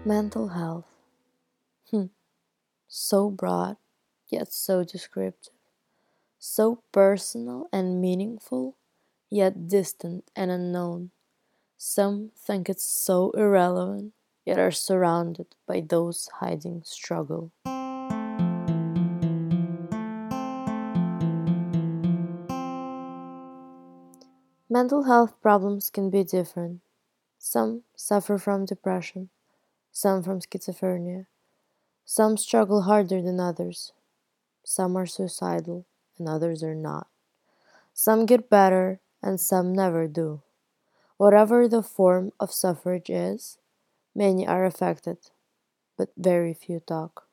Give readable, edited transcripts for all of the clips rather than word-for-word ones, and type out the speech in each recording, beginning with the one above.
Mental health. Hmm. So broad, yet so descriptive. So personal and meaningful, yet distant and unknown. Some think it's so irrelevant, yet are surrounded by those hiding struggle. Mental health problems can be different. Some suffer from depression, some from schizophrenia, some struggle harder than others, some are suicidal and others are not. Some get better and some never do. Whatever the form of suffrage is, many are affected, but very few talk.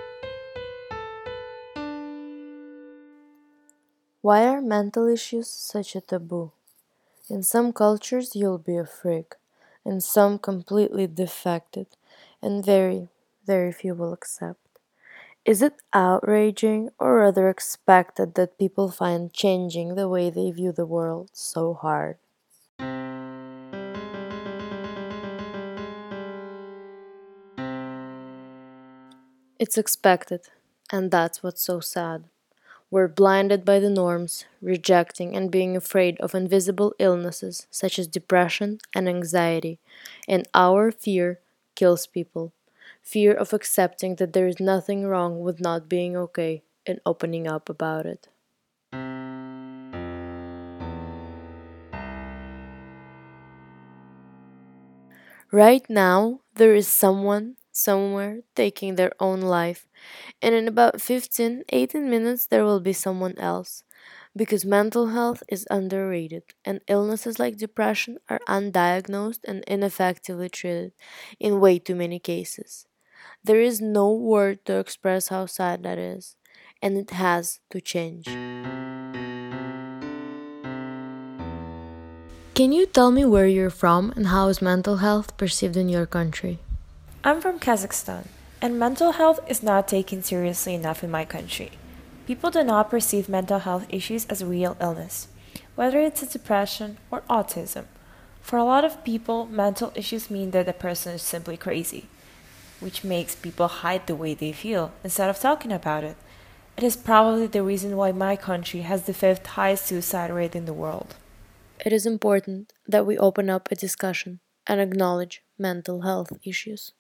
Why are mental issues such a taboo? In some cultures, you'll be a freak, in some, completely defected, and very few will accept. Is it outraging or rather expected that people find changing the way they view the world so hard? It's expected, and that's what's so sad. We're blinded by the norms, rejecting and being afraid of invisible illnesses such as depression and anxiety, and our fear kills people. Fear of accepting that there is nothing wrong with not being okay and opening up about it. Right now, there is someone somewhere taking their own life, and in about 15-18 minutes, there will be someone else. Because mental health is underrated, and illnesses like depression are undiagnosed and ineffectively treated in way too many cases. There is no word to express how sad that is, and it has to change. Can you tell me where you're from and how is mental health perceived in your country? I'm from Kazakhstan, and mental health is not taken seriously enough in my country. People do not perceive mental health issues as a real illness, whether it's a depression or autism. For a lot of people, mental issues mean that the person is simply crazy, which makes people hide the way they feel instead of talking about it. It is probably the reason why my country has the fifth highest suicide rate in the world. It is important that we open up a discussion and acknowledge mental health issues.